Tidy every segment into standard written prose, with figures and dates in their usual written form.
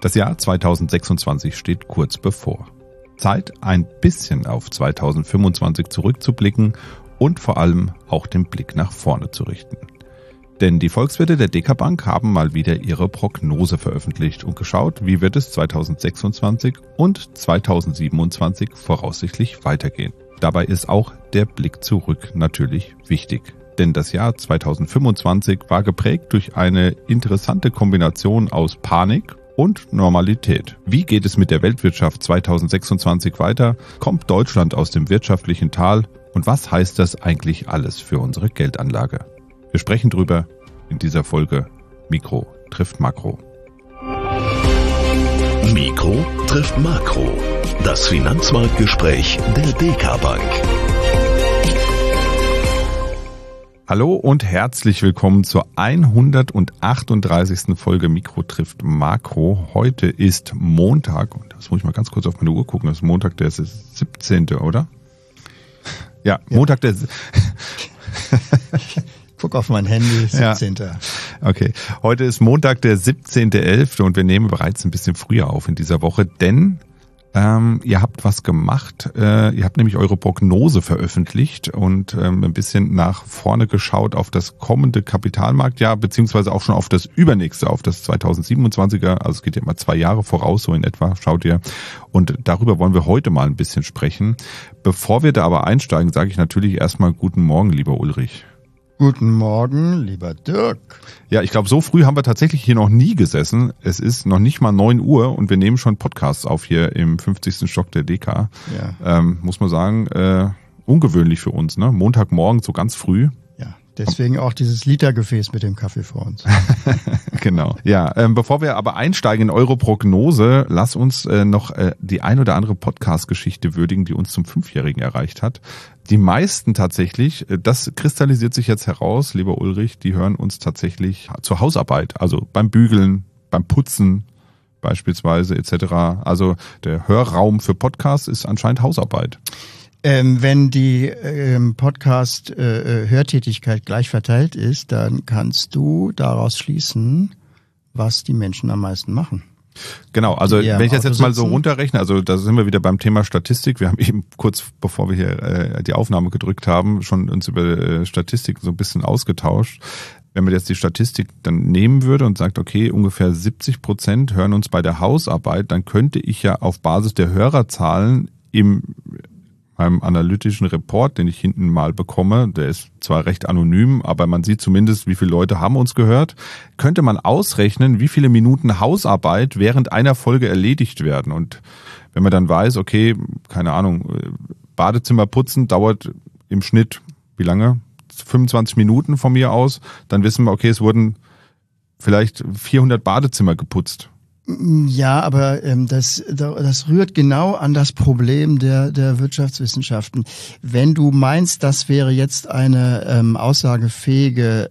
Das Jahr 2026 steht kurz bevor. Zeit, ein bisschen auf 2025 zurückzublicken und vor allem auch den Blick nach vorne zu richten. Denn die Volkswirte der DK-Bank haben mal wieder ihre Prognose veröffentlicht und geschaut, wie wird es 2026 und 2027 voraussichtlich weitergehen. Dabei ist auch der Blick zurück natürlich wichtig. Denn das Jahr 2025 war geprägt durch eine interessante Kombination aus Panik und Normalität. Wie geht es mit der Weltwirtschaft 2026 weiter? Kommt Deutschland aus dem wirtschaftlichen Tal? Und was heißt das eigentlich alles für unsere Geldanlage? Wir sprechen drüber in dieser Folge Mikro trifft Makro. Mikro trifft Makro. Das Finanzmarktgespräch der DK-Bank. Hallo und herzlich willkommen zur 138. Folge Mikro trifft Makro. Heute ist Montag, und das muss ich mal ganz kurz auf meine Uhr gucken, das ist Montag der 17., oder? Ja, Montag der... Guck auf mein Handy, 17. Ja. Okay, heute ist Montag der 17.11. und wir nehmen bereits ein bisschen früher auf in dieser Woche, denn ihr habt was gemacht. Ihr habt nämlich eure Prognose veröffentlicht und ein bisschen nach vorne geschaut auf das kommende Kapitalmarktjahr, beziehungsweise auch schon auf das übernächste, auf das 2027er. Also es geht ja immer 2 Jahre voraus, so in etwa, schaut ihr. Und darüber wollen wir heute mal ein bisschen sprechen. Bevor wir da aber einsteigen, sage ich natürlich erstmal guten Morgen, lieber Ulrich. Guten Morgen, lieber Dirk. Ja, ich glaube, so früh haben wir tatsächlich hier noch nie gesessen. Es ist noch nicht mal 9 Uhr und wir nehmen schon Podcasts auf hier im 50. Stock der DK. Ja. Muss man sagen, ungewöhnlich für uns, ne? Montagmorgen so ganz früh. Ja, deswegen auch dieses Litergefäß mit dem Kaffee vor uns. Genau. Ja, bevor wir aber einsteigen in eure Prognose, lass uns noch die ein oder andere Podcast-Geschichte würdigen, die uns zum 5-Jährigen erreicht hat. Die meisten tatsächlich, das kristallisiert sich jetzt heraus, lieber Ulrich, die hören uns tatsächlich zur Hausarbeit, also beim Bügeln, beim Putzen beispielsweise etc. Also der Hörraum für Podcasts ist anscheinend Hausarbeit. Wenn die Podcast-Hörtätigkeit gleich verteilt ist, dann kannst du daraus schließen, was die Menschen am meisten machen. Genau, also wenn ich das jetzt mal so runterrechne, also da sind wir wieder beim Thema Statistik. Wir haben eben kurz bevor wir hier die Aufnahme gedrückt haben, schon uns über Statistik so ein bisschen ausgetauscht. Wenn man jetzt die Statistik dann nehmen würde und sagt, okay, ungefähr 70% hören uns bei der Hausarbeit, dann könnte ich ja auf Basis der Hörerzahlen meinem analytischen Report, den ich hinten mal bekomme, der ist zwar recht anonym, aber man sieht zumindest, wie viele Leute haben uns gehört, könnte man ausrechnen, wie viele Minuten Hausarbeit während einer Folge erledigt werden. Und wenn man dann weiß, okay, keine Ahnung, Badezimmer putzen dauert im Schnitt, wie lange? 25 Minuten von mir aus, dann wissen wir, okay, es wurden vielleicht 400 Badezimmer geputzt. Ja, aber das rührt genau an das Problem der Wirtschaftswissenschaften. Wenn du meinst, das wäre jetzt ein aussagefähiges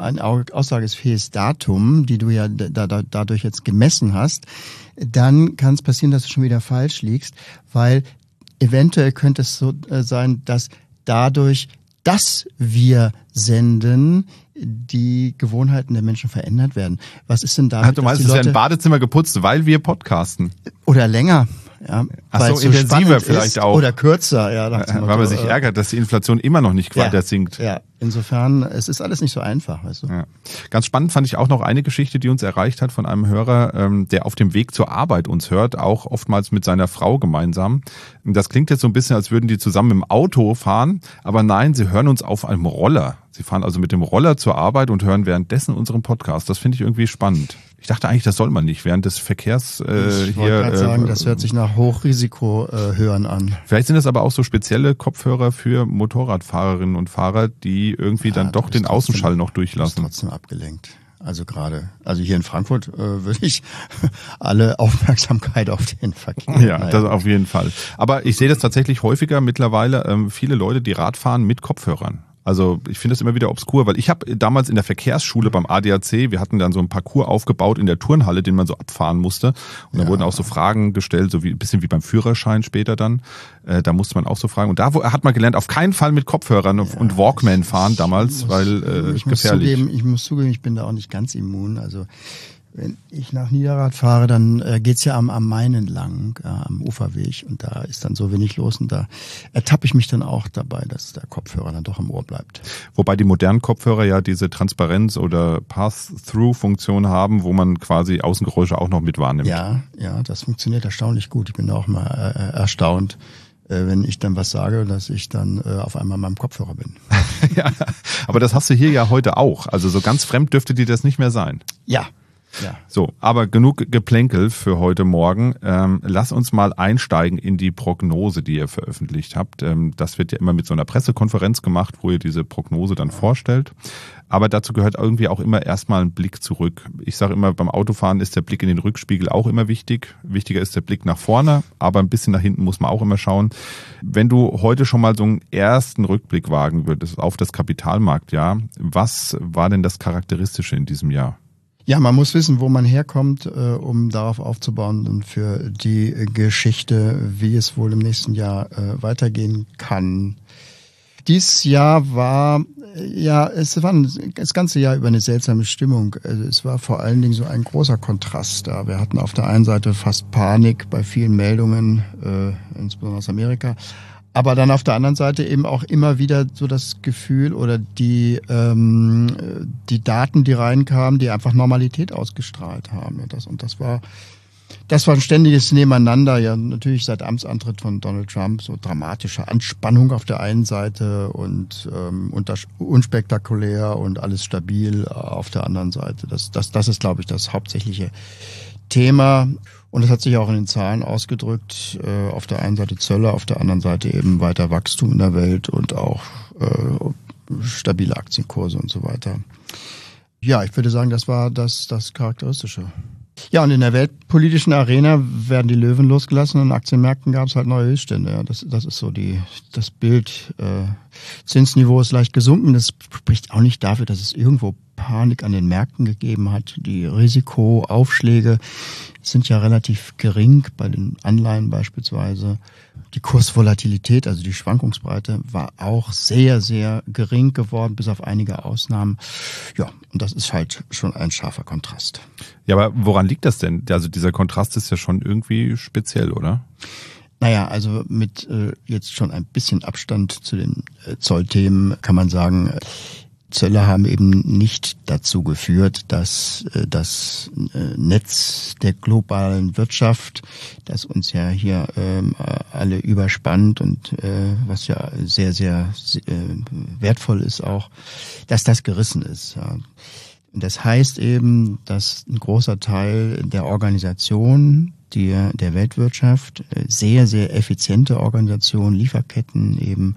Datum, die du ja dadurch jetzt gemessen hast, dann kann es passieren, dass du schon wieder falsch liegst, weil eventuell könnte es so sein, dass dadurch, dass wir senden, die Gewohnheiten der Menschen verändert werden. Was ist denn da? Du meinst, es wäre ein Badezimmer geputzt, weil wir podcasten? Oder länger. Ja, ach so, intensiver vielleicht auch. Oder kürzer. Ja, weil man sich ärgert, dass die Inflation immer noch nicht weiter sinkt. Ja, insofern, es ist alles nicht so einfach, weißt du. Ja. Ganz spannend fand ich auch noch eine Geschichte, die uns erreicht hat von einem Hörer, der auf dem Weg zur Arbeit uns hört, auch oftmals mit seiner Frau gemeinsam. Das klingt jetzt so ein bisschen, als würden die zusammen im Auto fahren, aber nein, sie hören uns auf einem Roller. Sie fahren also mit dem Roller zur Arbeit und hören währenddessen unseren Podcast. Das finde ich irgendwie spannend. Ich dachte eigentlich, das soll man nicht während des Verkehrs ich wollte gerade sagen, das hört sich nach Hochrisiko-Hören an. Vielleicht sind das aber auch so spezielle Kopfhörer für Motorradfahrerinnen und Fahrer, die irgendwie dann doch den Außenschall noch durchlassen. Du bist trotzdem abgelenkt. Also hier in Frankfurt würde ich alle Aufmerksamkeit auf den Verkehr. Ja, das auf jeden Fall. Aber ich sehe das tatsächlich häufiger mittlerweile, viele Leute, die Rad fahren mit Kopfhörern. Also ich finde das immer wieder obskur, weil ich habe damals in der Verkehrsschule beim ADAC, wir hatten dann so einen Parcours aufgebaut in der Turnhalle, den man so abfahren musste. Und da wurden auch so Fragen gestellt, so wie ein bisschen wie beim Führerschein später dann. Da musste man auch so fragen. Und da hat man gelernt, auf keinen Fall mit Kopfhörern und Walkman fahren damals, weil gefährlich. Ich muss zugeben, ich bin da auch nicht ganz immun. Also Wenn ich nach Niederrad fahre, dann geht's ja am Main entlang, am Uferweg, und da ist dann so wenig los, und da ertappe ich mich dann auch dabei, dass der Kopfhörer dann doch im Ohr bleibt. Wobei die modernen Kopfhörer ja diese Transparenz- oder Pass-Through-Funktion haben, wo man quasi Außengeräusche auch noch mit wahrnimmt. Ja, das funktioniert erstaunlich gut. Ich bin auch mal erstaunt, wenn ich dann was sage, dass ich dann auf einmal in meinem Kopfhörer bin. Ja, aber das hast du hier ja heute auch. Also so ganz fremd dürfte dir das nicht mehr sein. Ja. So, aber genug Geplänkel für heute Morgen. Lass uns mal einsteigen in die Prognose, die ihr veröffentlicht habt. Das wird ja immer mit so einer Pressekonferenz gemacht, wo ihr diese Prognose dann vorstellt. Aber dazu gehört irgendwie auch immer erstmal ein Blick zurück. Ich sage immer, beim Autofahren ist der Blick in den Rückspiegel auch immer wichtig. Wichtiger ist der Blick nach vorne, aber ein bisschen nach hinten muss man auch immer schauen. Wenn du heute schon mal so einen ersten Rückblick wagen würdest auf das Kapitalmarktjahr, was war denn das Charakteristische in diesem Jahr? Ja, man muss wissen, wo man herkommt, um darauf aufzubauen und für die Geschichte, wie es wohl im nächsten Jahr weitergehen kann. Dieses Jahr war, es war das ganze Jahr über eine seltsame Stimmung. Also es war vor allen Dingen so ein großer Kontrast da. Wir hatten auf der einen Seite fast Panik bei vielen Meldungen, insbesondere aus Amerika. Aber dann auf der anderen Seite eben auch immer wieder so das Gefühl oder die Daten, die reinkamen, die einfach Normalität ausgestrahlt haben. Das war ein ständiges Nebeneinander. Ja, natürlich seit Amtsantritt von Donald Trump so dramatische Anspannung auf der einen Seite und unspektakulär und alles stabil auf der anderen Seite. Das ist, glaube ich, das hauptsächliche Thema. Und das hat sich auch in den Zahlen ausgedrückt. Auf der einen Seite Zölle, auf der anderen Seite eben weiter Wachstum in der Welt und auch stabile Aktienkurse und so weiter. Ja, ich würde sagen, das war das Charakteristische. Ja, und in der weltpolitischen Arena werden die Löwen losgelassen und in Aktienmärkten gab es halt neue Höchststände. Ja, das ist so das Bild. Zinsniveau ist leicht gesunken. Das spricht auch nicht dafür, dass es irgendwo Panik an den Märkten gegeben hat. Die Risikoaufschläge sind ja relativ gering bei den Anleihen beispielsweise. Die Kursvolatilität, also die Schwankungsbreite, war auch sehr, sehr gering geworden, bis auf einige Ausnahmen. Ja, und das ist halt schon ein scharfer Kontrast. Ja, aber woran liegt das denn? Also dieser Kontrast ist ja schon irgendwie speziell, oder? Naja, also mit jetzt schon ein bisschen Abstand zu den Zollthemen kann man sagen, Zölle haben eben nicht dazu geführt, dass das Netz der globalen Wirtschaft, das uns ja hier alle überspannt und was ja sehr, sehr wertvoll ist auch, dass das gerissen ist. Ja. Und das heißt eben, dass ein großer Teil der Organisation, der Weltwirtschaft, sehr, sehr effiziente Organisation, Lieferketten eben,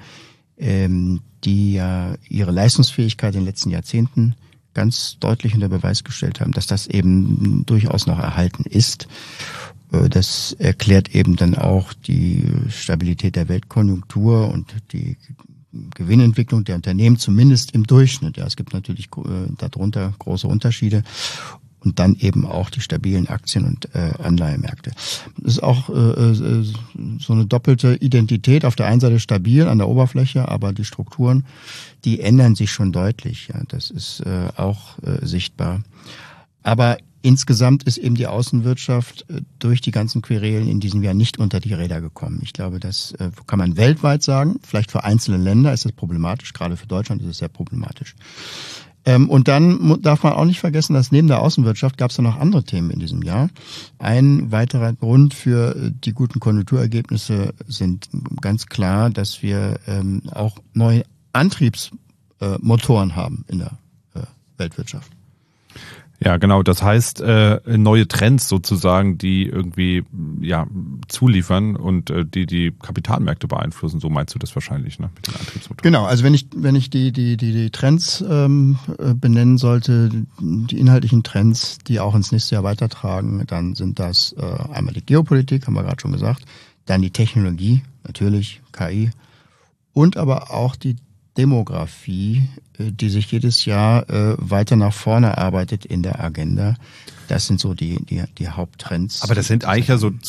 die ja ihre Leistungsfähigkeit in den letzten Jahrzehnten ganz deutlich unter Beweis gestellt haben, dass das eben durchaus noch erhalten ist. Das erklärt eben dann auch die Stabilität der Weltkonjunktur und die Gewinnentwicklung der Unternehmen, zumindest im Durchschnitt. Ja, es gibt natürlich darunter große Unterschiede. Und dann eben auch die stabilen Aktien- und Anleihemärkte. Das ist auch so eine doppelte Identität. Auf der einen Seite stabil an der Oberfläche, aber die Strukturen, die ändern sich schon deutlich. Ja, das ist auch sichtbar. Aber insgesamt ist eben die Außenwirtschaft durch die ganzen Querelen in diesem Jahr nicht unter die Räder gekommen. Ich glaube, das kann man weltweit sagen. Vielleicht für einzelne Länder ist es problematisch. Gerade für Deutschland ist es sehr problematisch. Und dann darf man auch nicht vergessen, dass neben der Außenwirtschaft gab es ja noch andere Themen in diesem Jahr. Ein weiterer Grund für die guten Konjunkturergebnisse sind ganz klar, dass wir auch neue Antriebsmotoren haben in der Weltwirtschaft. Ja, genau. Das heißt, neue Trends sozusagen, die irgendwie zuliefern und die Kapitalmärkte beeinflussen. So meinst du das wahrscheinlich, ne? Mit den Antriebsmotoren. Genau. Also wenn ich die Trends benennen sollte, die inhaltlichen Trends, die auch ins nächste Jahr weitertragen, dann sind das einmal die Geopolitik, haben wir gerade schon gesagt, dann die Technologie, natürlich KI, und aber auch die Demografie, die sich jedes Jahr weiter nach vorne arbeitet in der Agenda. Das sind so die Haupttrends. Aber das sind eigentlich ja so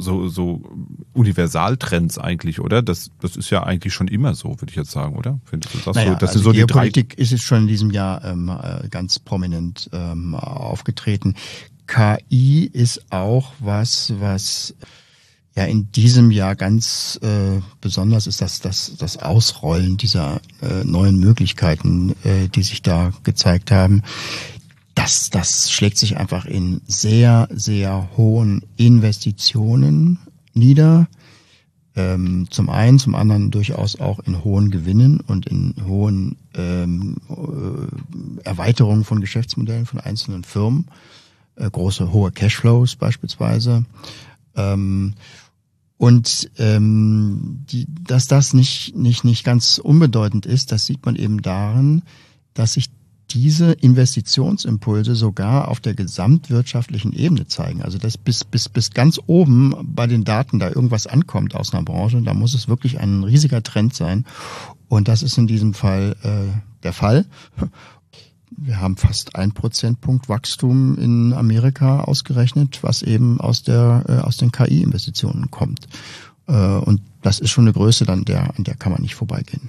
Universaltrends eigentlich, oder? Das ist ja eigentlich schon immer so, würde ich jetzt sagen, oder? Findest du das naja, so? Das also sind so die Politik ist es schon in diesem Jahr ganz prominent aufgetreten. KI ist auch was ja in diesem Jahr ganz besonders ist, das Ausrollen dieser neuen Möglichkeiten, die sich da gezeigt haben. Das schlägt sich einfach in sehr, sehr hohen Investitionen nieder. Zum einen, zum anderen durchaus auch in hohen Gewinnen und in hohen Erweiterungen von Geschäftsmodellen von einzelnen Firmen. Hohe Cashflows beispielsweise. Dass das nicht ganz unbedeutend ist, das sieht man eben darin, dass sich diese Investitionsimpulse sogar auf der gesamtwirtschaftlichen Ebene zeigen. Also dass bis ganz oben bei den Daten da irgendwas ankommt aus einer Branche, da muss es wirklich ein riesiger Trend sein. Und das ist in diesem Fall der Fall. Wir haben fast 1 Prozentpunkt Wachstum in Amerika ausgerechnet, was eben aus den KI-Investitionen kommt. Und das ist schon eine Größe, an der kann man nicht vorbeigehen.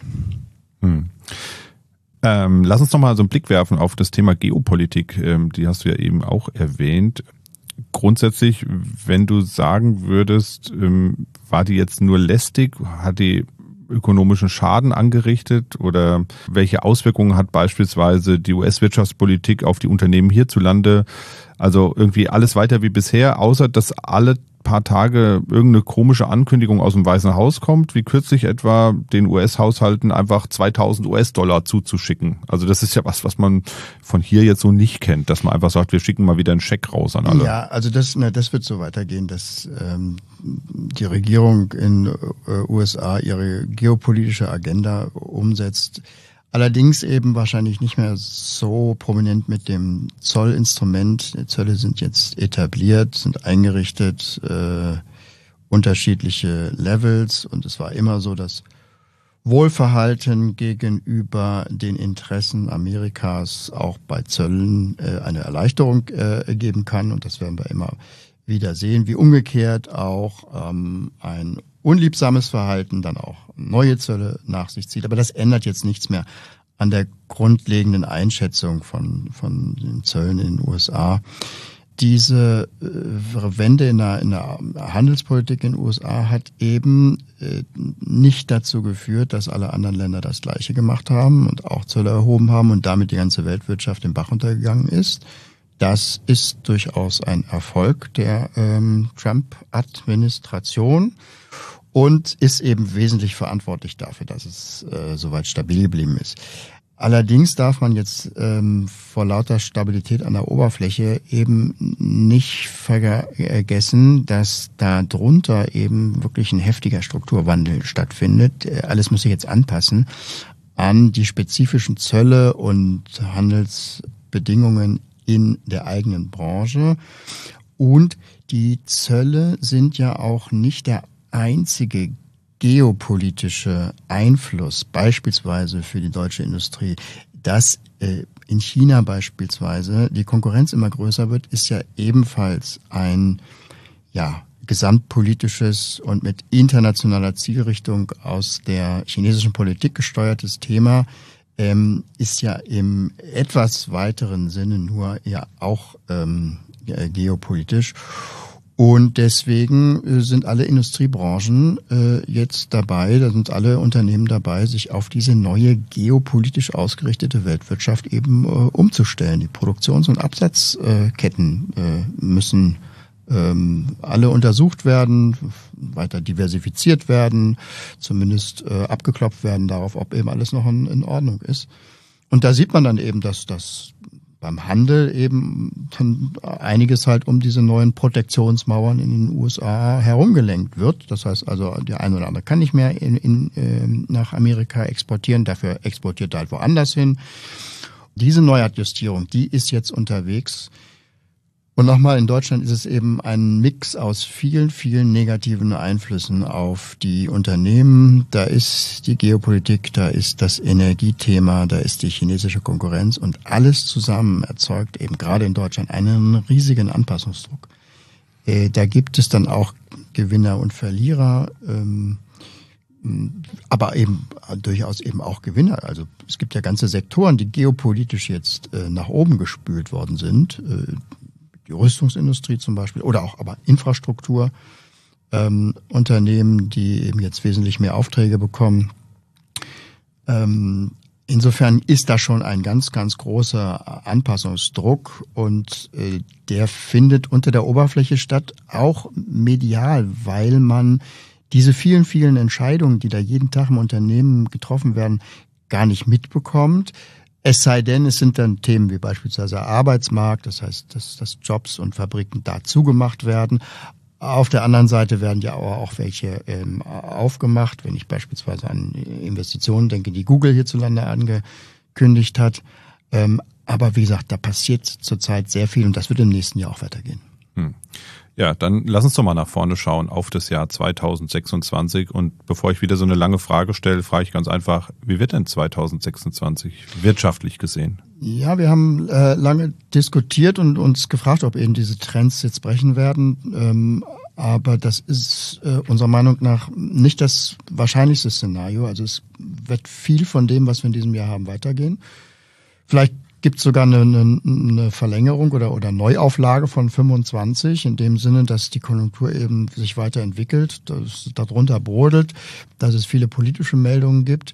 Lass uns noch mal so einen Blick werfen auf das Thema Geopolitik. Die hast du ja eben auch erwähnt. Grundsätzlich, wenn du sagen würdest, war die jetzt nur lästig, hat die ökonomischen Schaden angerichtet oder welche Auswirkungen hat beispielsweise die US-Wirtschaftspolitik auf die Unternehmen hierzulande? Also irgendwie alles weiter wie bisher, außer dass alle paar Tage irgendeine komische Ankündigung aus dem Weißen Haus kommt, wie kürzlich etwa den US-Haushalten einfach 2000 US-Dollar zuzuschicken. Also das ist ja was man von hier jetzt so nicht kennt, dass man einfach sagt, wir schicken mal wieder einen Scheck raus an alle. Ja, also das wird so weitergehen, dass die Regierung in USA ihre geopolitische Agenda umsetzt. Allerdings eben wahrscheinlich nicht mehr so prominent mit dem Zollinstrument. Die Zölle sind jetzt etabliert, sind eingerichtet, unterschiedliche Levels. Und es war immer so, dass Wohlverhalten gegenüber den Interessen Amerikas auch bei Zöllen eine Erleichterung geben kann. Und das werden wir immer wieder sehen, wie umgekehrt auch ein unliebsames Verhalten dann auch neue Zölle nach sich zieht. Aber das ändert jetzt nichts mehr an der grundlegenden Einschätzung von den Zöllen in den USA. Diese Wende in der Handelspolitik in den USA hat eben nicht dazu geführt, dass alle anderen Länder das Gleiche gemacht haben und auch Zölle erhoben haben und damit die ganze Weltwirtschaft den Bach runtergegangen ist. Das ist durchaus ein Erfolg der Trump-Administration und ist eben wesentlich verantwortlich dafür, dass es soweit stabil geblieben ist. Allerdings darf man jetzt vor lauter Stabilität an der Oberfläche eben nicht vergessen, dass da drunter eben wirklich ein heftiger Strukturwandel stattfindet. Alles muss sich jetzt anpassen an die spezifischen Zölle und Handelsbedingungen in der eigenen Branche. Und die Zölle sind ja auch nicht der einzige geopolitische Einfluss, beispielsweise für die deutsche Industrie. Dass in China beispielsweise die Konkurrenz immer größer wird, ist ja ebenfalls ein gesamtpolitisches und mit internationaler Zielrichtung aus der chinesischen Politik gesteuertes Thema, ist ja im etwas weiteren Sinne nur ja auch geopolitisch. Und deswegen sind alle Industriebranchen jetzt dabei, da sind alle Unternehmen dabei, sich auf diese neue geopolitisch ausgerichtete Weltwirtschaft eben umzustellen. Die Produktions- und Absatzketten müssen alle untersucht werden, weiter diversifiziert werden, zumindest abgeklopft werden darauf, ob eben alles noch in Ordnung ist. Und da sieht man dann eben, dass das beim Handel eben einiges halt um diese neuen Protektionsmauern in den USA herumgelenkt wird. Das heißt also, der eine oder andere kann nicht mehr nach Amerika exportieren, dafür exportiert er halt woanders hin. Diese Neuadjustierung, die ist jetzt unterwegs. Und nochmal, in Deutschland ist es eben ein Mix aus vielen, vielen negativen Einflüssen auf die Unternehmen. Da ist die Geopolitik, da ist das Energiethema, da ist die chinesische Konkurrenz und alles zusammen erzeugt eben gerade in Deutschland einen riesigen Anpassungsdruck. Da gibt es dann auch Gewinner und Verlierer, aber eben durchaus eben auch Gewinner. Also es gibt ja ganze Sektoren, die geopolitisch jetzt nach oben gespült worden sind. die Rüstungsindustrie zum Beispiel oder auch aber Infrastruktur, Unternehmen, die eben jetzt wesentlich mehr Aufträge bekommen. Insofern ist da schon ein ganz, ganz großer Anpassungsdruck und der findet unter der Oberfläche statt, auch medial, weil man diese vielen, vielen Entscheidungen, die da jeden Tag im Unternehmen getroffen werden, gar nicht mitbekommt. Es sei denn, es sind dann Themen wie beispielsweise Arbeitsmarkt, das heißt, dass Jobs und Fabriken da zugemacht werden. Auf der anderen Seite werden ja auch welche aufgemacht, wenn ich beispielsweise an Investitionen denke, die Google hierzulande angekündigt hat. Aber wie gesagt, da passiert zurzeit sehr viel und das wird im nächsten Jahr auch weitergehen. Ja, dann lass uns doch mal nach vorne schauen auf das Jahr 2026. Und bevor ich wieder so eine lange Frage stelle, frage ich ganz einfach, wie wird denn 2026 wirtschaftlich gesehen? Ja, wir haben lange diskutiert und uns gefragt, ob eben diese Trends jetzt brechen werden. Aber das ist unserer Meinung nach nicht das wahrscheinlichste Szenario. Also es wird viel von dem, was wir in diesem Jahr haben, weitergehen. Vielleicht gibt es sogar eine Verlängerung oder Neuauflage von 25, in dem Sinne, dass die Konjunktur eben sich weiterentwickelt, dass es darunter brodelt, dass es viele politische Meldungen gibt.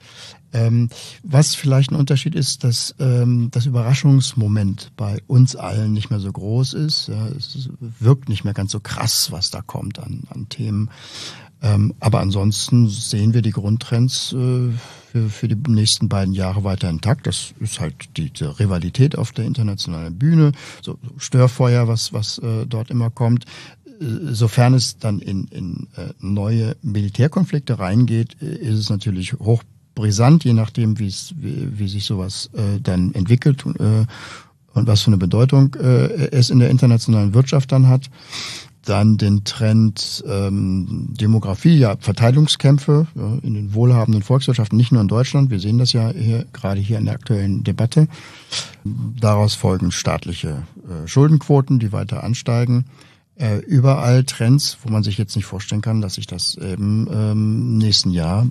Was vielleicht ein Unterschied ist, dass das Überraschungsmoment bei uns allen nicht mehr so groß ist. Ja, es wirkt nicht mehr ganz so krass, was da kommt an Themen. Aber ansonsten sehen wir die Grundtrends für die nächsten beiden Jahre weiter intakt. Das ist halt diese Rivalität auf der internationalen Bühne, so Störfeuer, was dort immer kommt. Sofern es dann in neue Militärkonflikte reingeht, ist es natürlich hochbrisant, je nachdem, wie sich sowas dann entwickelt und was für eine Bedeutung es in der internationalen Wirtschaft dann hat. Dann den Trend Demografie, ja, Verteilungskämpfe in den wohlhabenden Volkswirtschaften, nicht nur in Deutschland. Wir sehen das ja gerade hier in der aktuellen Debatte. Daraus folgen staatliche Schuldenquoten, die weiter ansteigen. Überall Trends, wo man sich jetzt nicht vorstellen kann, dass sich das eben im nächsten Jahr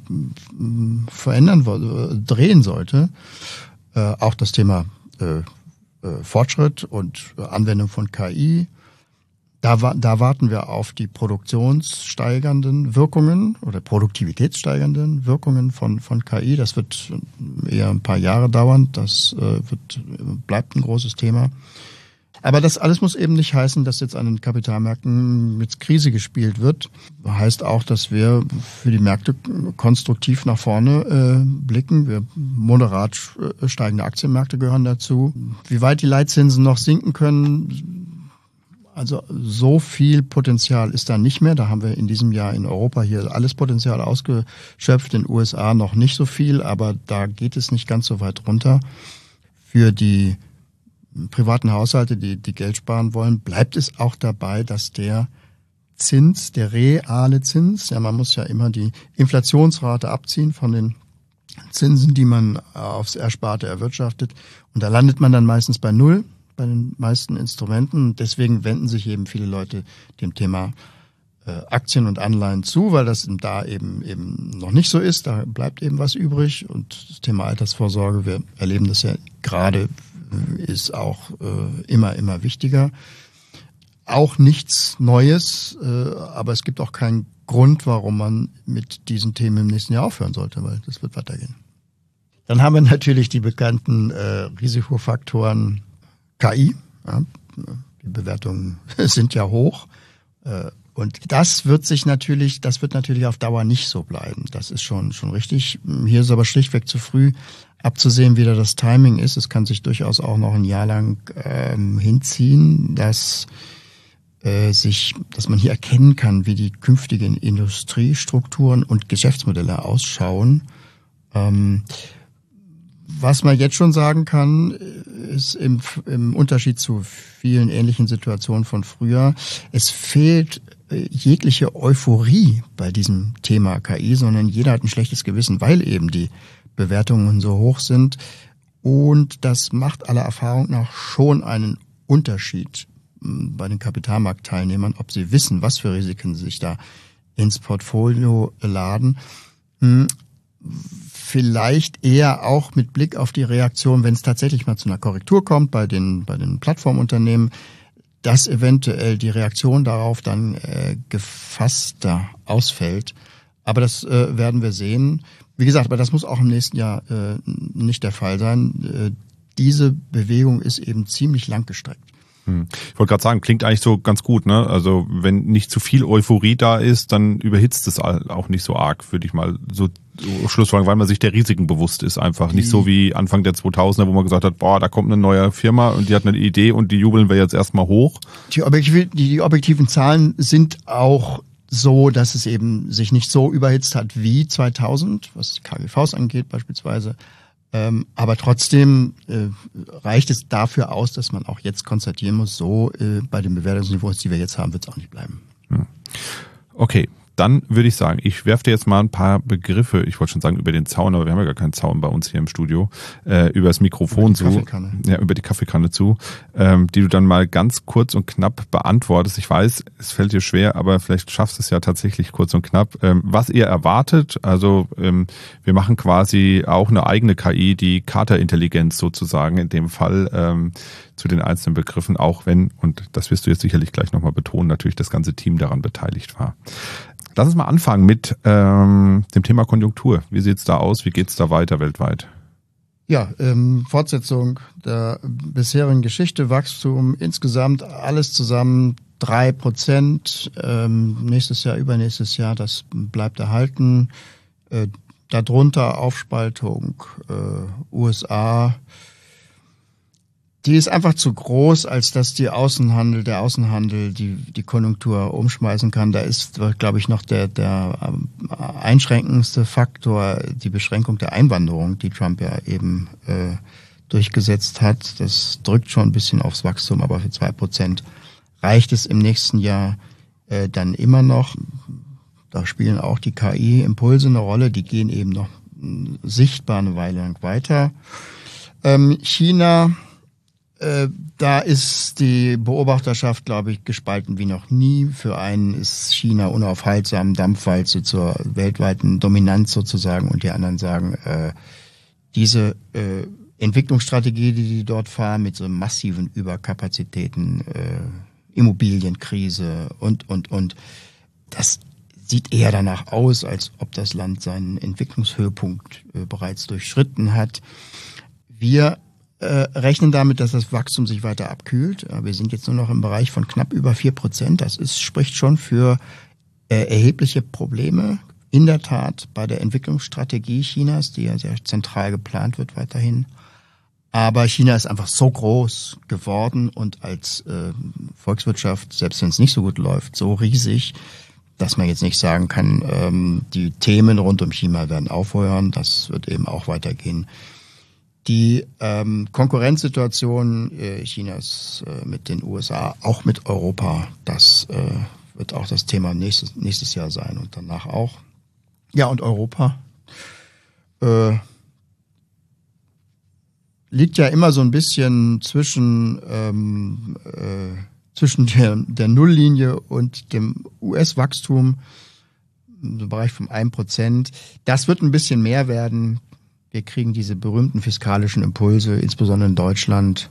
drehen sollte. Auch das Thema Fortschritt und Anwendung von KI. Da warten wir auf die produktionssteigernden Wirkungen oder produktivitätssteigernden Wirkungen von KI. Das wird eher ein paar Jahre dauern. Das bleibt ein großes Thema. Aber das alles muss eben nicht heißen, dass jetzt an den Kapitalmärkten mit Krise gespielt wird. Heißt auch, dass wir für die Märkte konstruktiv nach vorne blicken. Wir moderat steigende Aktienmärkte gehören dazu. Wie weit die Leitzinsen noch sinken können, also so viel Potenzial ist da nicht mehr. Da haben wir in diesem Jahr in Europa hier alles Potenzial ausgeschöpft, in den USA noch nicht so viel, aber da geht es nicht ganz so weit runter. Für die privaten Haushalte, die Geld sparen wollen, bleibt es auch dabei, dass der Zins, der reale Zins, ja, man muss ja immer die Inflationsrate abziehen von den Zinsen, die man aufs Ersparte erwirtschaftet. Und da landet man dann meistens bei Null. Bei den meisten Instrumenten. Deswegen wenden sich eben viele Leute dem Thema Aktien und Anleihen zu, weil das da eben noch nicht so ist. Da bleibt eben was übrig. Und das Thema Altersvorsorge, wir erleben das ja gerade, ist auch immer wichtiger. Auch nichts Neues, aber es gibt auch keinen Grund, warum man mit diesen Themen im nächsten Jahr aufhören sollte, weil das wird weitergehen. Dann haben wir natürlich die bekannten Risikofaktoren KI, ja, die Bewertungen sind ja hoch und das wird natürlich auf Dauer nicht so bleiben. Das ist schon richtig. Hier ist aber schlichtweg zu früh abzusehen, wie da das Timing ist. Es kann sich durchaus auch noch ein Jahr lang hinziehen, dass man hier erkennen kann, wie die künftigen Industriestrukturen und Geschäftsmodelle ausschauen. Was man jetzt schon sagen kann, ist im Unterschied zu vielen ähnlichen Situationen von früher, es fehlt jegliche Euphorie bei diesem Thema KI, sondern jeder hat ein schlechtes Gewissen, weil eben die Bewertungen so hoch sind. Und das macht aller Erfahrung nach schon einen Unterschied bei den Kapitalmarktteilnehmern, ob sie wissen, was für Risiken sie sich da ins Portfolio laden. Vielleicht eher auch mit Blick auf die Reaktion, wenn es tatsächlich mal zu einer Korrektur kommt bei den Plattformunternehmen, dass eventuell die Reaktion darauf dann gefasster ausfällt. Aber das werden wir sehen. Wie gesagt, aber das muss auch im nächsten Jahr nicht der Fall sein. Diese Bewegung ist eben ziemlich langgestreckt. Ich wollte gerade sagen, klingt eigentlich so ganz gut, ne? Also wenn nicht zu viel Euphorie da ist, dann überhitzt es auch nicht so arg, würde ich mal so schlussfolgern, weil man sich der Risiken bewusst ist einfach. Nicht so wie Anfang der 2000er, wo man gesagt hat, boah, da kommt eine neue Firma und die hat eine Idee und die jubeln wir jetzt erstmal hoch. Die objektiven Zahlen sind auch so, dass es eben sich nicht so überhitzt hat wie 2000, was die KGVs angeht beispielsweise. Aber trotzdem reicht es dafür aus, dass man auch jetzt konstatieren muss, so bei den Bewertungsniveaus, die wir jetzt haben, wird es auch nicht bleiben. Okay, dann würde ich sagen, ich werfe dir jetzt mal ein paar Begriffe, ich wollte schon sagen über den Zaun, aber wir haben ja gar keinen Zaun bei uns hier im Studio, über das Mikrofon über die Kaffeekanne zu, die du dann mal ganz kurz und knapp beantwortest. Ich weiß, es fällt dir schwer, aber vielleicht schaffst du es ja tatsächlich kurz und knapp. Was ihr erwartet, also wir machen quasi auch eine eigene KI, die Carter-Intelligenz sozusagen in dem Fall zu den einzelnen Begriffen, auch wenn, und das wirst du jetzt sicherlich gleich nochmal betonen, natürlich das ganze Team daran beteiligt war. Lass uns mal anfangen mit dem Thema Konjunktur. Wie sieht's da aus? Wie geht's da weiter weltweit? Ja, Fortsetzung der bisherigen Geschichte, Wachstum insgesamt alles zusammen 3%. Nächstes Jahr, übernächstes Jahr, das bleibt erhalten. Darunter Aufspaltung USA. Die ist einfach zu groß, als dass der Außenhandel die Konjunktur umschmeißen kann. Da ist, glaube ich, noch der einschränkendste Faktor die Beschränkung der Einwanderung, die Trump ja eben durchgesetzt hat. Das drückt schon ein bisschen aufs Wachstum, aber für 2% reicht es im nächsten Jahr dann immer noch. Da spielen auch die KI-Impulse eine Rolle, die gehen eben noch sichtbar eine Weile lang weiter. China, da ist die Beobachterschaft, glaube ich, gespalten wie noch nie. Für einen ist China unaufhaltsam, Dampfwalze zur weltweiten Dominanz sozusagen, und die anderen sagen, diese Entwicklungsstrategie, die dort fahren, mit so massiven Überkapazitäten, Immobilienkrise und, das sieht eher danach aus, als ob das Land seinen Entwicklungshöhepunkt bereits durchschritten hat. Wir rechnen damit, dass das Wachstum sich weiter abkühlt. Wir sind jetzt nur noch im Bereich von knapp über 4%. Das spricht schon für erhebliche Probleme. In der Tat bei der Entwicklungsstrategie Chinas, die ja sehr zentral geplant wird weiterhin. Aber China ist einfach so groß geworden und als Volkswirtschaft, selbst wenn es nicht so gut läuft, so riesig, dass man jetzt nicht sagen kann, die Themen rund um China werden aufhören. Das wird eben auch weitergehen. Die Konkurrenzsituation Chinas mit den USA, auch mit Europa, das wird auch das Thema nächstes Jahr sein und danach auch. Ja, und Europa liegt ja immer so ein bisschen zwischen der Nulllinie und dem US-Wachstum, im Bereich von 1%. Das wird ein bisschen mehr werden. Wir kriegen diese berühmten fiskalischen Impulse, insbesondere in Deutschland.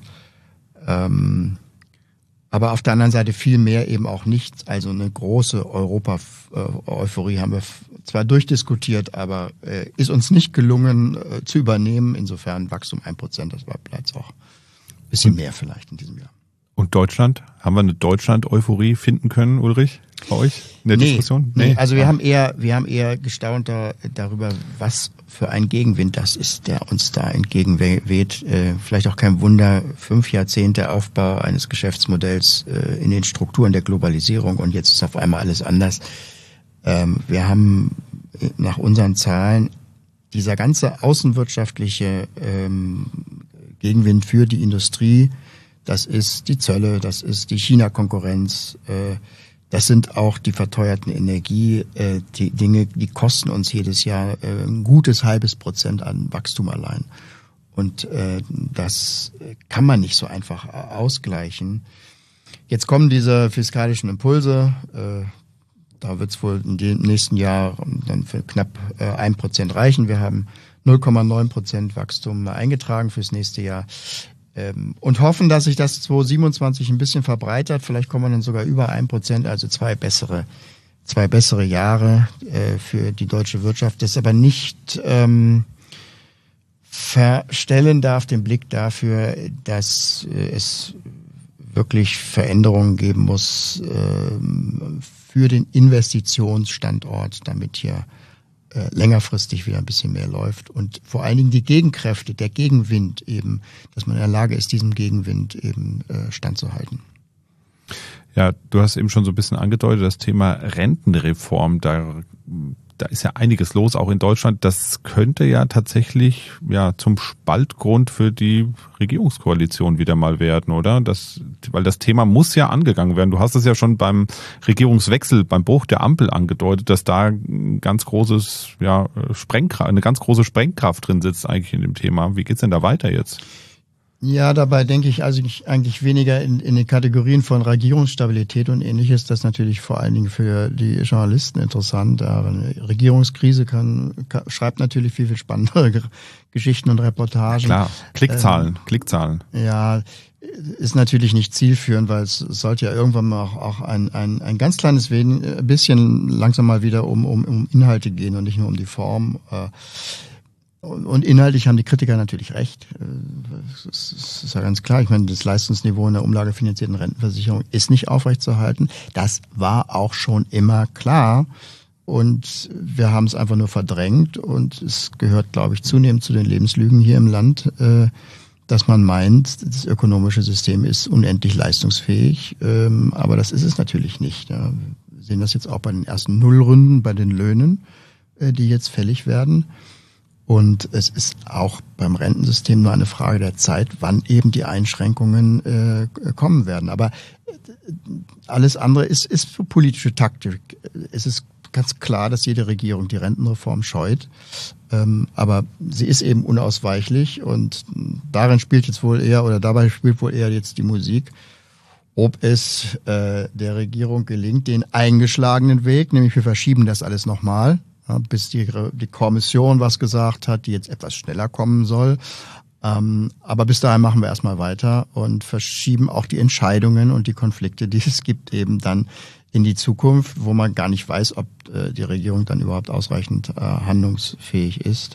Aber auf der anderen Seite viel mehr eben auch nicht. Also eine große Europa-Euphorie haben wir zwar durchdiskutiert, aber ist uns nicht gelungen zu übernehmen. Insofern Wachstum 1%, das bleibt auch ein bisschen mehr vielleicht in diesem Jahr. Und Deutschland? Haben wir eine Deutschland-Euphorie finden können, Ulrich, bei euch in der Diskussion? Nee, also wir haben eher gestaunt darüber, was für ein Gegenwind das ist, der uns da entgegenweht. Vielleicht auch kein Wunder, 5 Jahrzehnte Aufbau eines Geschäftsmodells in den Strukturen der Globalisierung und jetzt ist auf einmal alles anders. Wir haben nach unseren Zahlen dieser ganze außenwirtschaftliche Gegenwind für die Industrie, das ist die Zölle, das ist die China-Konkurrenz, das sind auch die verteuerten Energie, die Dinge, die kosten uns jedes Jahr ein gutes 0,5% an Wachstum allein. Und das kann man nicht so einfach ausgleichen. Jetzt kommen diese fiskalischen Impulse, da wird es wohl in dem nächsten Jahr dann für knapp 1% reichen. Wir haben 0,9% Wachstum eingetragen fürs nächste Jahr. Und hoffen, dass sich das 2027 ein bisschen verbreitert. Vielleicht kommen wir dann sogar über 1%, also zwei bessere Jahre für die deutsche Wirtschaft. Das aber nicht verstellen darf den Blick dafür, dass es wirklich Veränderungen geben muss für den Investitionsstandort, damit hier längerfristig wieder ein bisschen mehr läuft und vor allen Dingen die Gegenkräfte, der Gegenwind eben, dass man in der Lage ist, diesem Gegenwind eben standzuhalten. Ja, du hast eben schon so ein bisschen angedeutet, das Thema Rentenreform, da ist ja einiges los, auch in Deutschland. Das könnte ja tatsächlich zum Spaltgrund für die Regierungskoalition wieder mal werden, oder? Weil das Thema muss ja angegangen werden. Du hast es ja schon beim Regierungswechsel, beim Bruch der Ampel angedeutet, dass da ein ganz großes, eine ganz große Sprengkraft drin sitzt eigentlich in dem Thema. Wie geht's denn da weiter jetzt? Ja, dabei denke ich also eigentlich weniger in den Kategorien von Regierungsstabilität und Ähnliches. Das ist natürlich vor allen Dingen für die Journalisten interessant. Aber eine Regierungskrise schreibt natürlich viel spannendere Geschichten und Reportagen. Klar, Klickzahlen. Ja, ist natürlich nicht zielführend, weil es sollte ja irgendwann mal auch ein ganz kleines bisschen langsam mal wieder um Inhalte gehen und nicht nur um die Form. Und inhaltlich haben die Kritiker natürlich recht. Das ist ja ganz klar. Ich meine, das Leistungsniveau in der umlagefinanzierten Rentenversicherung ist nicht aufrechtzuerhalten. Das war auch schon immer klar. Und wir haben es einfach nur verdrängt. Und es gehört, glaube ich, zunehmend zu den Lebenslügen hier im Land, dass man meint, das ökonomische System ist unendlich leistungsfähig. Aber das ist es natürlich nicht. Wir sehen das jetzt auch bei den ersten Nullrunden, bei den Löhnen, die jetzt fällig werden. Und es ist auch beim Rentensystem nur eine Frage der Zeit, wann eben die Einschränkungen kommen werden. Aber alles andere ist politische Taktik. Es ist ganz klar, dass jede Regierung die Rentenreform scheut. Aber sie ist eben unausweichlich und dabei spielt wohl eher jetzt die Musik, ob es der Regierung gelingt, den eingeschlagenen Weg, nämlich wir verschieben das alles nochmal, bis die Kommission was gesagt hat, die jetzt etwas schneller kommen soll. Aber bis dahin machen wir erstmal weiter und verschieben auch die Entscheidungen und die Konflikte, die es gibt, eben dann in die Zukunft, wo man gar nicht weiß, ob die Regierung dann überhaupt ausreichend handlungsfähig ist.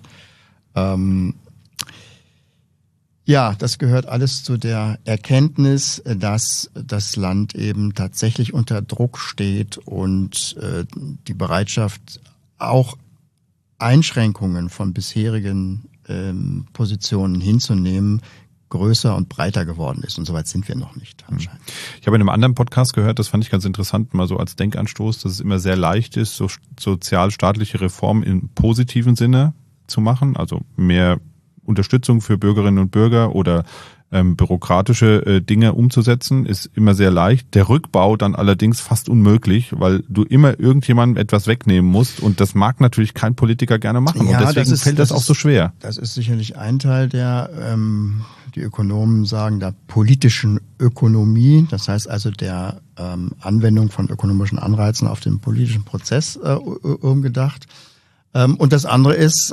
Ja, das gehört alles zu der Erkenntnis, dass das Land eben tatsächlich unter Druck steht und die Bereitschaft, auch Einschränkungen von bisherigen Positionen hinzunehmen, größer und breiter geworden ist. Und soweit sind wir noch nicht anscheinend. Ich habe in einem anderen Podcast gehört, das fand ich ganz interessant, mal so als Denkanstoß, dass es immer sehr leicht ist, so sozialstaatliche Reformen im positiven Sinne zu machen, also mehr Unterstützung für Bürgerinnen und Bürger oder bürokratische Dinge umzusetzen, ist immer sehr leicht. Der Rückbau dann allerdings fast unmöglich, weil du immer irgendjemandem etwas wegnehmen musst und das mag natürlich kein Politiker gerne machen und deswegen fällt das auch so schwer. Das ist sicherlich ein Teil der, die Ökonomen sagen da politischen Ökonomie, das heißt also der Anwendung von ökonomischen Anreizen auf den politischen Prozess umgedacht. Und das andere ist,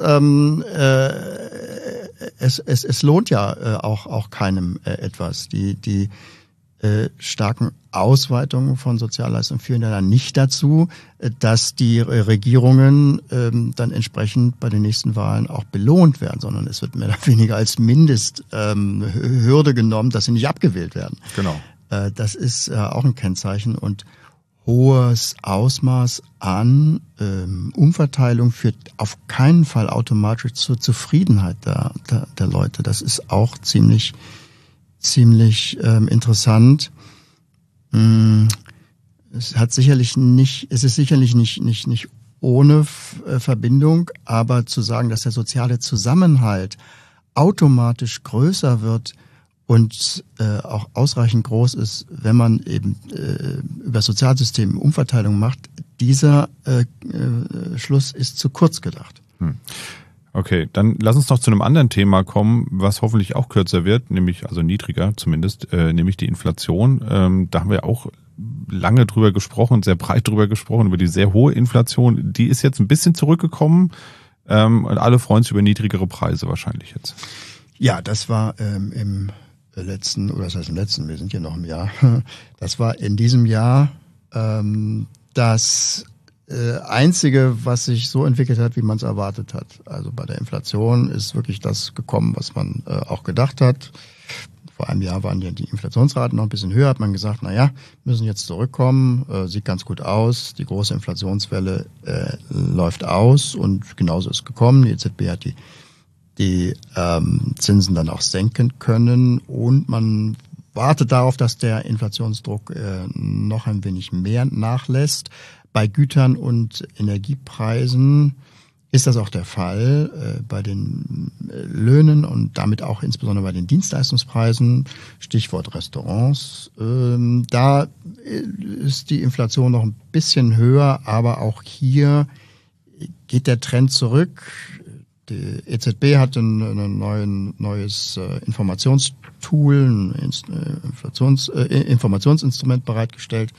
es lohnt ja auch keinem etwas. Die starken Ausweitungen von Sozialleistungen führen ja dann nicht dazu, dass die Regierungen dann entsprechend bei den nächsten Wahlen auch belohnt werden, sondern es wird mehr oder weniger als Mindesthürde genommen, dass sie nicht abgewählt werden. Genau. Das ist auch ein Kennzeichen und hohes Ausmaß an Umverteilung führt auf keinen Fall automatisch zur Zufriedenheit der Leute. Das ist auch ziemlich interessant. Es ist sicherlich nicht ohne Verbindung, aber zu sagen, dass der soziale Zusammenhalt automatisch größer wird und auch ausreichend groß ist, wenn man eben über das Sozialsystem Umverteilung macht, dieser Schluss ist zu kurz gedacht. Okay, dann lass uns noch zu einem anderen Thema kommen, was hoffentlich auch kürzer wird, nämlich, also niedriger zumindest, nämlich die Inflation. Da haben wir auch lange drüber gesprochen, sehr breit drüber gesprochen, über die sehr hohe Inflation. Die ist jetzt ein bisschen zurückgekommen und alle freuen sich über niedrigere Preise wahrscheinlich jetzt. Ja, das war im letzten, oder das heißt im letzten, wir sind ja noch im Jahr, das war in diesem Jahr das Einzige, was sich so entwickelt hat, wie man es erwartet hat. Also bei der Inflation ist wirklich das gekommen, was man auch gedacht hat. Vor einem Jahr waren ja die Inflationsraten noch ein bisschen höher, hat man gesagt, müssen jetzt zurückkommen, sieht ganz gut aus, die große Inflationswelle läuft aus und genauso ist gekommen. Die EZB hat die Zinsen dann auch senken können und man wartet darauf, dass der Inflationsdruck noch ein wenig mehr nachlässt. Bei Gütern und Energiepreisen ist das auch der Fall. Bei den Löhnen und damit auch insbesondere bei den Dienstleistungspreisen, Stichwort Restaurants, da ist die Inflation noch ein bisschen höher, aber auch hier geht der Trend zurück. Die EZB hat ein neues Informationstool, ein Informationsinstrument bereitgestellt.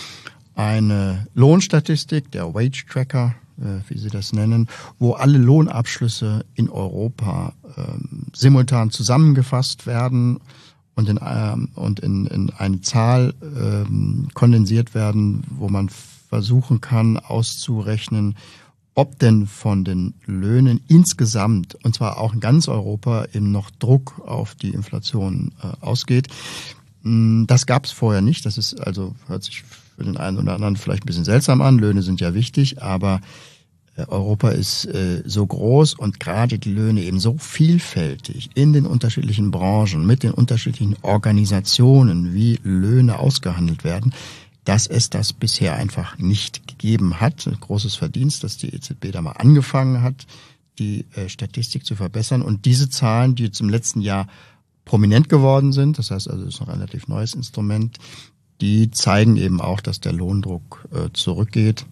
Eine Lohnstatistik, der Wage Tracker, wie sie das nennen, wo alle Lohnabschlüsse in Europa simultan zusammengefasst werden und in eine Zahl kondensiert werden, wo man versuchen kann auszurechnen, ob denn von den Löhnen insgesamt, und zwar auch in ganz Europa, eben noch Druck auf die Inflation ausgeht. Das gab es vorher nicht. Das ist also, hört sich für den einen oder anderen vielleicht ein bisschen seltsam an. Löhne sind ja wichtig, aber Europa ist so groß und gerade die Löhne eben so vielfältig in den unterschiedlichen Branchen, mit den unterschiedlichen Organisationen, wie Löhne ausgehandelt werden, dass es das bisher einfach nicht gegeben hat. Ein großes Verdienst, dass die EZB da mal angefangen hat, die Statistik zu verbessern. Und diese Zahlen, die jetzt im letzten Jahr prominent geworden sind, das heißt also, es ist ein relativ neues Instrument, die zeigen eben auch, dass der Lohndruck zurückgeht.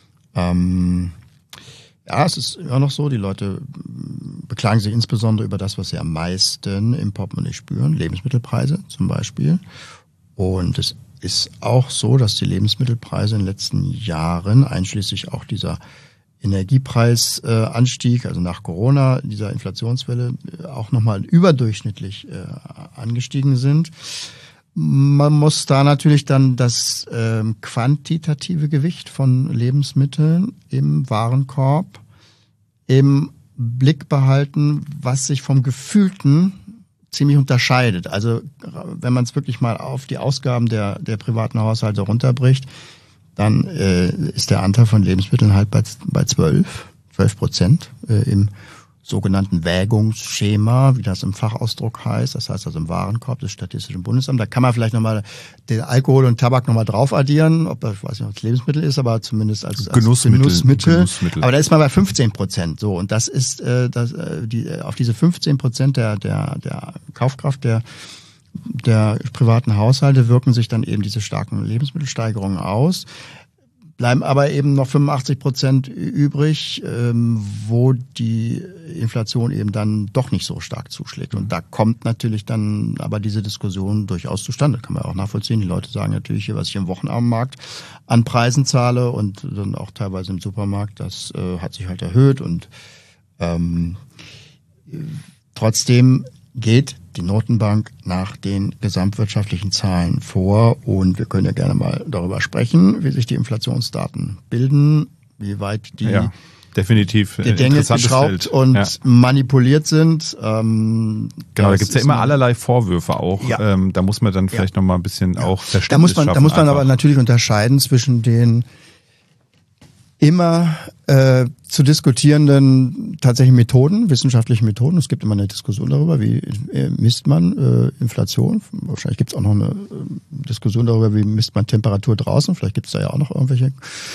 Es ist immer noch so, die Leute beklagen sich insbesondere über das, was sie am meisten im Portemonnaie spüren, Lebensmittelpreise zum Beispiel. Und es ist auch so, dass die Lebensmittelpreise in den letzten Jahren, einschließlich auch dieser Energiepreisanstieg, also nach Corona, dieser Inflationswelle, auch nochmal überdurchschnittlich angestiegen sind. Man muss da natürlich dann das quantitative Gewicht von Lebensmitteln im Warenkorb im Blick behalten, was sich vom gefühlten ziemlich unterscheidet. Also wenn man es wirklich mal auf die Ausgaben der privaten Haushalte runterbricht, dann ist der Anteil von Lebensmitteln halt bei 12% im sogenannten Wägungsschema, wie das im Fachausdruck heißt. Das heißt also im Warenkorb des Statistischen Bundesamts. Da kann man vielleicht nochmal den Alkohol und Tabak nochmal drauf addieren, ob das, ich weiß nicht, ob es Lebensmittel ist, aber zumindest als Genussmittel. Aber da ist man bei 15%. So, und das ist auf diese 15% der Kaufkraft der privaten Haushalte wirken sich dann eben diese starken Lebensmittelsteigerungen aus. Bleiben aber eben noch 85% übrig, wo die Inflation eben dann doch nicht so stark zuschlägt. Und da kommt natürlich dann aber diese Diskussion durchaus zustande. Kann man auch nachvollziehen. Die Leute sagen natürlich, was ich im Wochenabendmarkt an Preisen zahle und dann auch teilweise im Supermarkt, das hat sich halt erhöht. Und trotzdem geht die Notenbank nach den gesamtwirtschaftlichen Zahlen vor und wir können ja gerne mal darüber sprechen, wie sich die Inflationsdaten bilden, wie weit die definitiv Gänge geschraubt und manipuliert sind. Genau, da gibt's ja immer allerlei Vorwürfe auch. Ja. Da muss man dann vielleicht noch mal ein bisschen auch Verständnis schaffen. Da muss man aber natürlich unterscheiden zwischen den immer zu diskutierenden tatsächlich Methoden, wissenschaftlichen Methoden. Es gibt immer eine Diskussion darüber, wie misst man Inflation. Wahrscheinlich gibt es auch noch eine Diskussion darüber, wie misst man Temperatur draußen. Vielleicht gibt es da ja auch noch irgendwelche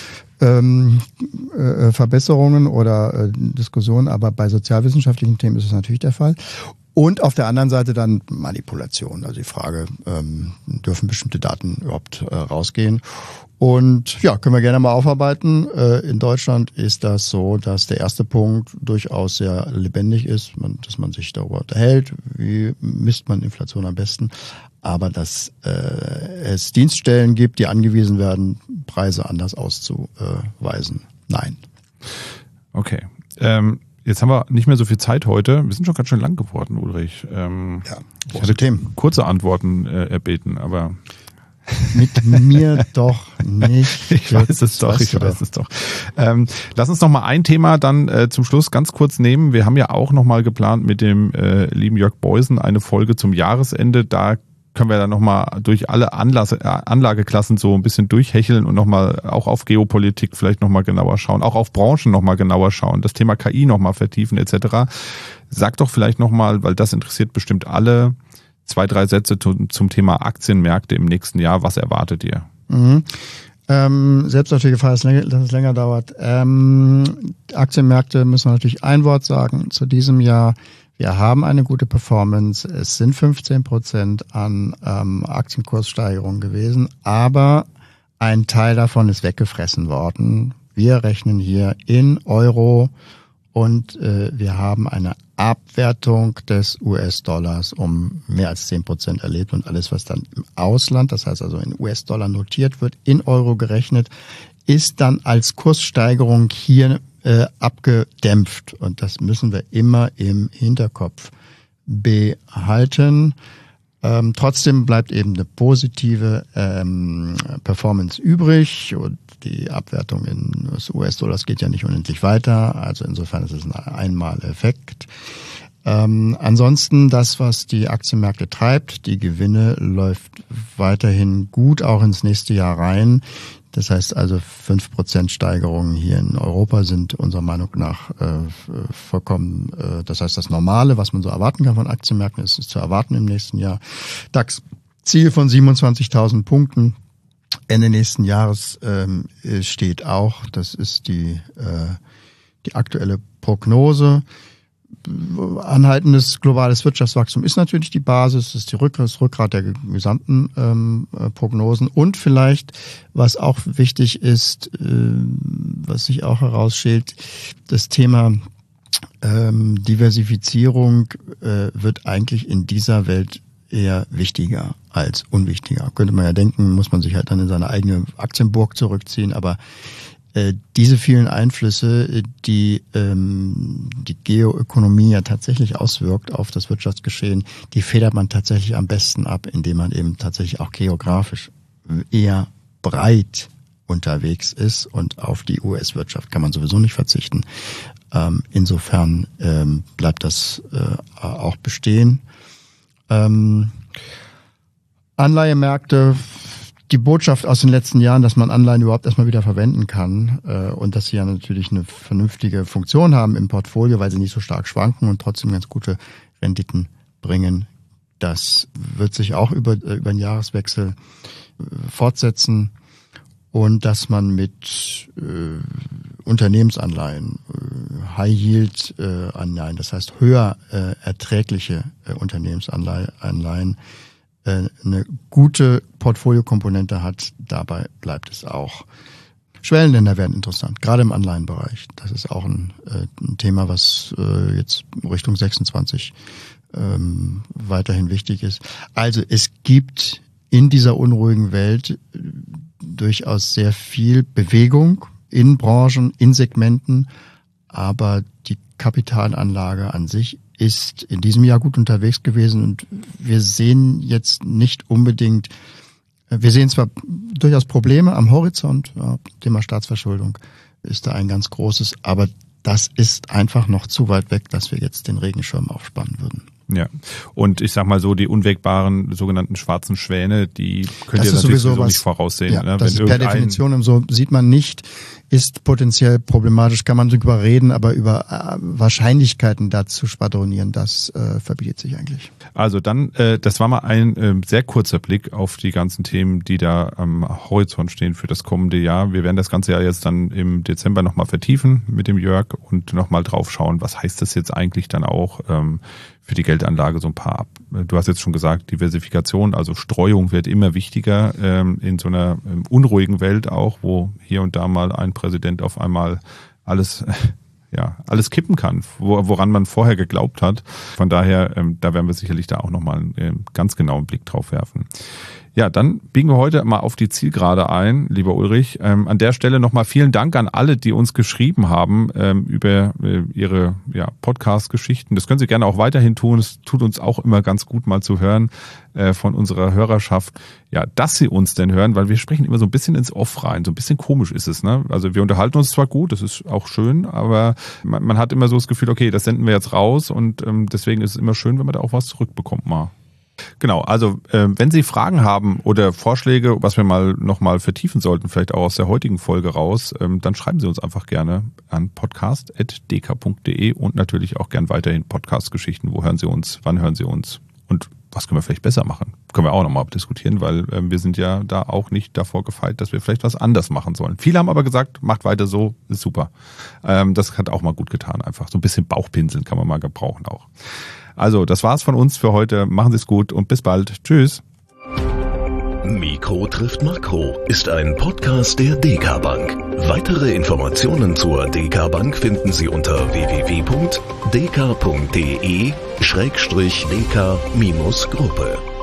Verbesserungen oder Diskussionen. Aber bei sozialwissenschaftlichen Themen ist es natürlich der Fall. Und auf der anderen Seite dann Manipulation. Also die Frage, dürfen bestimmte Daten überhaupt rausgehen? Und ja, können wir gerne mal aufarbeiten. In Deutschland ist das so, dass der erste Punkt durchaus sehr lebendig ist, dass man sich darüber unterhält, wie misst man Inflation am besten. Aber dass es Dienststellen gibt, die angewiesen werden, Preise anders auszuweisen. Nein. Okay. Jetzt haben wir nicht mehr so viel Zeit heute. Wir sind schon ganz schön lang geworden, Ulrich. Ich hatte Themen. Kurze Antworten erbeten, aber... Mit mir doch nicht. Ich weiß es doch. Lass uns noch mal ein Thema dann zum Schluss ganz kurz nehmen. Wir haben ja auch noch mal geplant mit dem lieben Jörg Beusen eine Folge zum Jahresende. Da können wir dann noch mal durch alle Anlageklassen so ein bisschen durchhecheln und noch mal auch auf Geopolitik vielleicht noch mal genauer schauen, auch auf Branchen noch mal genauer schauen, das Thema KI noch mal vertiefen etc. Sag doch vielleicht noch mal, weil das interessiert bestimmt alle, 2, 3 Sätze zum Thema Aktienmärkte im nächsten Jahr. Was erwartet ihr? Selbst auf die Gefahr, dass es länger dauert. Aktienmärkte müssen wir natürlich ein Wort sagen zu diesem Jahr. Wir haben eine gute Performance. Es sind 15% an Aktienkurssteigerung gewesen, aber ein Teil davon ist weggefressen worden. Wir rechnen hier in Euro und wir haben eine Abwertung des US-Dollars um mehr als 10% erlebt und alles, was dann im Ausland, das heißt also in US-Dollar notiert wird, in Euro gerechnet, ist dann als Kurssteigerung hier abgedämpft und das müssen wir immer im Hinterkopf behalten. Trotzdem bleibt eben eine positive Performance übrig und die Abwertung des US-Dollars geht ja nicht unendlich weiter, also insofern ist es ein Einmaleffekt. Ansonsten das, was die Aktienmärkte treibt, die Gewinne läuft weiterhin gut auch ins nächste Jahr rein. Das heißt also 5% Steigerungen hier in Europa sind unserer Meinung nach vollkommen, das heißt das Normale, was man so erwarten kann von Aktienmärkten, ist zu erwarten im nächsten Jahr. DAX-Ziel von 27.000 Punkten Ende nächsten Jahres steht auch. Das ist die aktuelle Prognose. Anhaltendes globales Wirtschaftswachstum ist natürlich die Basis, das ist das Rückgrat der gesamten Prognosen. Und vielleicht, was auch wichtig ist, was sich auch herausschält, das Thema Diversifizierung wird eigentlich in dieser Welt eher wichtiger als unwichtiger. Könnte man ja denken, muss man sich halt dann in seine eigene Aktienburg zurückziehen, aber diese vielen Einflüsse, die die Geoökonomie ja tatsächlich auswirkt auf das Wirtschaftsgeschehen, die federt man tatsächlich am besten ab, indem man eben tatsächlich auch geografisch eher breit unterwegs ist und auf die US-Wirtschaft kann man sowieso nicht verzichten. Insofern bleibt das auch bestehen. Anleihemärkte, die Botschaft aus den letzten Jahren, dass man Anleihen überhaupt erstmal wieder verwenden kann und dass sie ja natürlich eine vernünftige Funktion haben im Portfolio, weil sie nicht so stark schwanken und trotzdem ganz gute Renditen bringen. Das wird sich auch über den Jahreswechsel fortsetzen und dass man mit Unternehmensanleihen, High-Yield-Anleihen, das heißt höher erträgliche Unternehmensanleihen, eine gute Portfoliokomponente hat, dabei bleibt es auch. Schwellenländer werden interessant, gerade im Anleihenbereich. Das ist auch ein Thema, was jetzt Richtung 26 weiterhin wichtig ist. Also es gibt in dieser unruhigen Welt durchaus sehr viel Bewegung in Branchen, in Segmenten, aber die Kapitalanlage an sich ist in diesem Jahr gut unterwegs gewesen und wir sehen jetzt nicht unbedingt, wir sehen zwar durchaus Probleme am Horizont, ja, Thema Staatsverschuldung ist da ein ganz großes, aber das ist einfach noch zu weit weg, dass wir jetzt den Regenschirm aufspannen würden. Ja, und ich sag mal so, die unwägbaren sogenannten schwarzen Schwäne, die könnt ihr natürlich sowieso nicht voraussehen. Ja, ne? Das ist per Definition so sieht man nicht, ist potenziell problematisch, kann man drüber reden, aber über Wahrscheinlichkeiten dazu schwadronieren, das verbietet sich eigentlich. Also dann, das war mal ein sehr kurzer Blick auf die ganzen Themen, die da am Horizont stehen für das kommende Jahr. Wir werden das ganze Jahr jetzt dann im Dezember nochmal vertiefen mit dem Jörg und nochmal drauf schauen, was heißt das jetzt eigentlich dann auch für die Geldanlage so ein paar. Du hast jetzt schon gesagt, Diversifikation, also Streuung wird immer wichtiger in so einer unruhigen Welt auch, wo hier und da mal ein Präsident auf einmal alles kippen kann, woran man vorher geglaubt hat. Von daher, da werden wir sicherlich da auch nochmal einen ganz genauen Blick drauf werfen. Ja, dann biegen wir heute mal auf die Zielgerade ein, lieber Ulrich. An der Stelle nochmal vielen Dank an alle, die uns geschrieben haben über ihre Podcast-Geschichten. Das können Sie gerne auch weiterhin tun. Es tut uns auch immer ganz gut, mal zu hören von unserer Hörerschaft, dass sie uns denn hören, weil wir sprechen immer so ein bisschen ins Off rein. So ein bisschen komisch ist es, ne? Also wir unterhalten uns zwar gut, das ist auch schön, aber man hat immer so das Gefühl, okay, das senden wir jetzt raus und deswegen ist es immer schön, wenn man da auch was zurückbekommt mal. Genau, also wenn Sie Fragen haben oder Vorschläge, was wir nochmal vertiefen sollten, vielleicht auch aus der heutigen Folge raus, dann schreiben Sie uns einfach gerne an podcast@dk.de und natürlich auch gern weiterhin Podcast-Geschichten. Wo hören Sie uns? Wann hören Sie uns? Und was können wir vielleicht besser machen? Können wir auch nochmal diskutieren, weil wir sind ja da auch nicht davor gefeit, dass wir vielleicht was anders machen sollen. Viele haben aber gesagt, macht weiter so, ist super. Das hat auch mal gut getan, einfach so ein bisschen Bauchpinseln kann man mal gebrauchen auch. Also, das war's von uns für heute. Machen Sie es gut und bis bald. Tschüss. Mikro trifft Makro ist ein Podcast der DK Bank. Weitere Informationen zur DK Bank finden Sie unter www.dk.de/dk-gruppe.